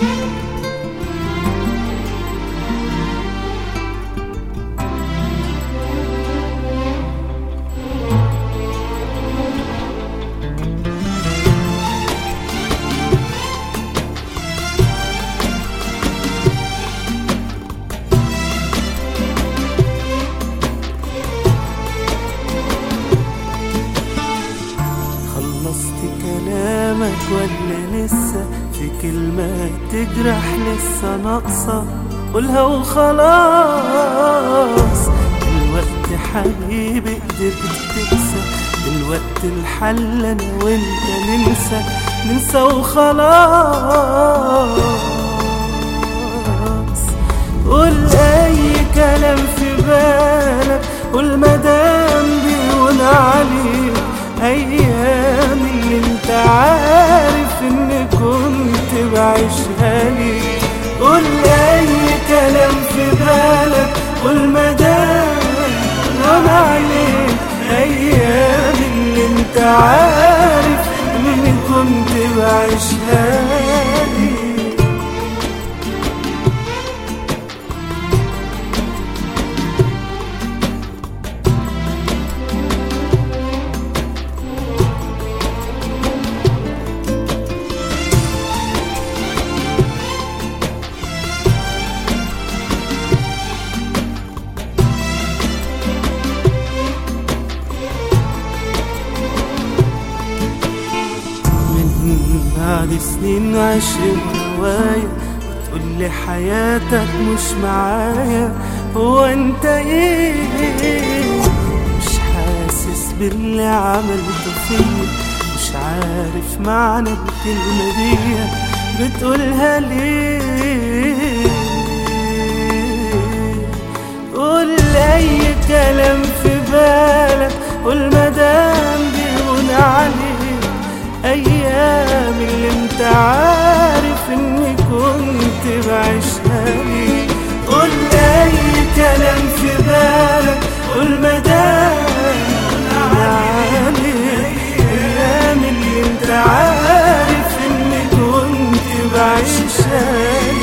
خلصت كلامك ولا لسه في كلمة تجرح لسه ناقصة؟ قولها وخلاص. دلوقتي حبيبي قدرت تنسى، دلوقتي الحل انا وانت ننسى وخلاص. قول اي كلام في بالك، قول مدام بيهون عليك ايام اللي انت عارف ان كنت بعيشها لي. قول اي كلام في بالك، قول مدام بيهون عليك ايام اللي انت عارف ان كنت بعيشها لي. بعد سنين عشرة هواية بتقولي حياتك مش معايا، هو انت ايه؟ مش حاسس باللي عملته فيا، مش عارف معنى الكلمة دي بتقولها ليه؟ قول اي كلام في بالك، قول مدام بيهون عليك ايام اللي انت عارف اني كنت بعيشها لي. قول اي كلام في بالك، قول مدام عليك ايام اللي انت عارف اني كنت بعيشها لي.